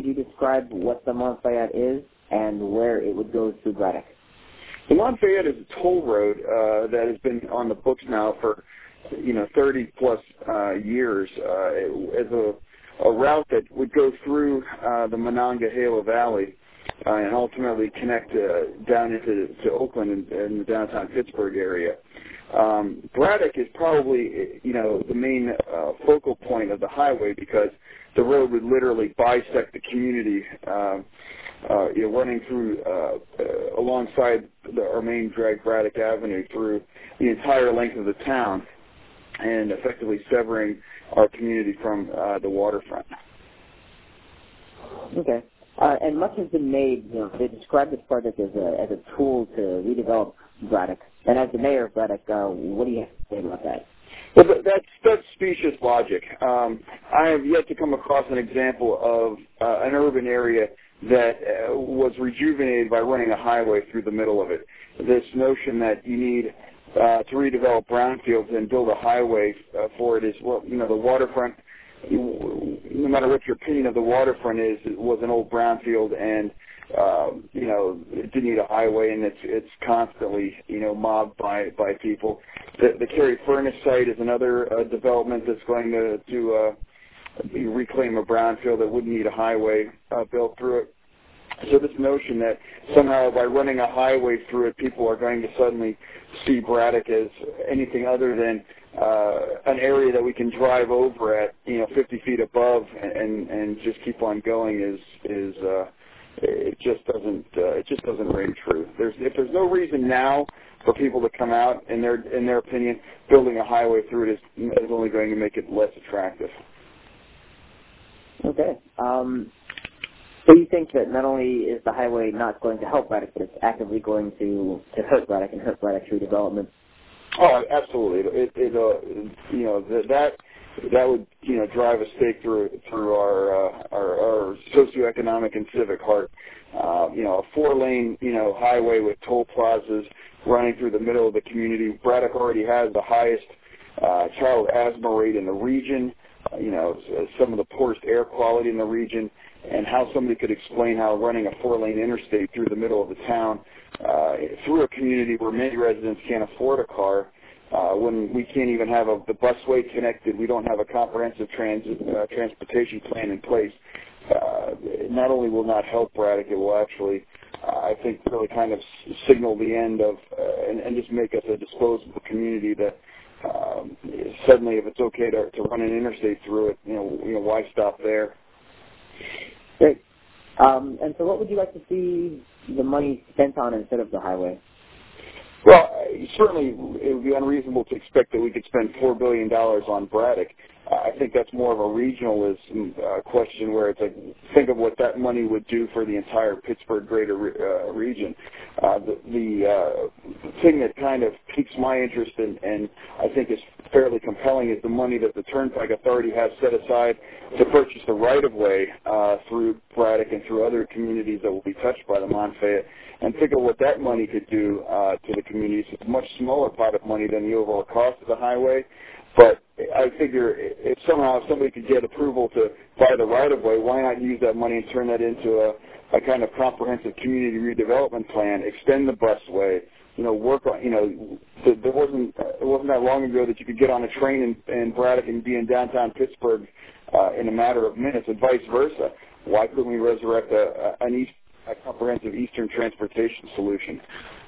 you describe what the Montfayette is and where it would go through Braddock? The Montfayette is a toll road that has been on the books now for 30 plus years as a route that would go through the Monongahela Valley and ultimately connect down into Oakland and the downtown Pittsburgh area. Braddock is probably the main focal point of the highway because the road would literally bisect the community, running through alongside our main drag, Braddock Avenue, through the entire length of the town, and effectively severing our community from the waterfront. Okay. And much has been made. They describe this project as a tool to redevelop Braddock. And as the mayor of Braddock, what do you have to say about that? Well, that's specious logic. I have yet to come across an example of an urban area that was rejuvenated by running a highway through the middle of it. This notion that you need to redevelop brownfields and build a highway for it is, the waterfront, no matter what your opinion of the waterfront is, it was an old brownfield, and it didn't need a highway, and it's constantly mobbed by people. The Cary Furnace site is another development that's going to reclaim a brownfield that wouldn't need a highway built through it. So this notion that somehow by running a highway through it, people are going to suddenly see Braddock as anything other than an area that we can drive over at 50 feet above and just keep on going it just doesn't ring true. If there's no reason now for people to come out, in their opinion, building a highway through it is only going to make it less attractive. Okay. So you think that not only is the highway not going to help Braddock, but it's actively going to hurt Braddock and hurt Braddock through development? Oh, absolutely. That would drive a stake through our socioeconomic and civic heart. A 4-lane highway with toll plazas running through the middle of the community. Braddock already has the highest child asthma rate in the region. Some of the poorest air quality in the region. And how somebody could explain how running a 4-lane interstate through the middle of the town, through a community where many residents can't afford a car, when we can't even have the busway connected, we don't have a comprehensive transportation plan in place, not only will not help Braddock, it will actually, I think, really kind of signal the end of, and just make us a disposable community that suddenly, if it's okay to run an interstate through it, why stop there? Great. And so what would you like to see the money spent on instead of the highway? Well, certainly it would be unreasonable to expect that we could spend $4 billion on Braddock. I think that's more of a regionalism question where it's like, think of what that money would do for the entire Pittsburgh greater region. The thing that kind of piques my interest and I think is fairly compelling is the money that the Turnpike Authority has set aside to purchase the right-of-way through Braddock and through other communities that will be touched by the Montfayette. And think of what that money could do to the communities. It's a much smaller pot of money than the overall cost of the highway. But I figure if somehow somebody could get approval to buy the right-of-way, why not use that money and turn that into a kind of comprehensive community redevelopment plan, extend the busway, work on, it wasn't that long ago that you could get on a train in Braddock and be in downtown Pittsburgh in a matter of minutes, and vice versa. Why couldn't we resurrect a comprehensive eastern transportation solution?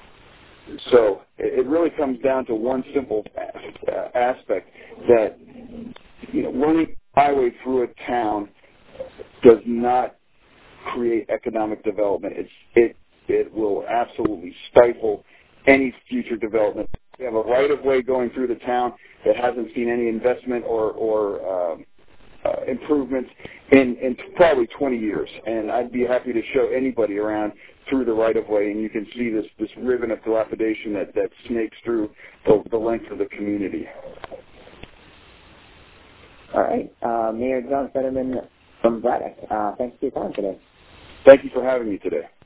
So it really comes down to one simple aspect, that running a highway through a town does not create economic development. It will absolutely stifle any future development. We have a right-of-way going through the town that hasn't seen any investment or improvements in probably 20 years, and I'd be happy to show anybody around through the right-of-way, and you can see this ribbon of dilapidation that snakes through the length of the community. All right. Mayor John Fetterman from Braddock, thanks for your time today. Thank you for having me today.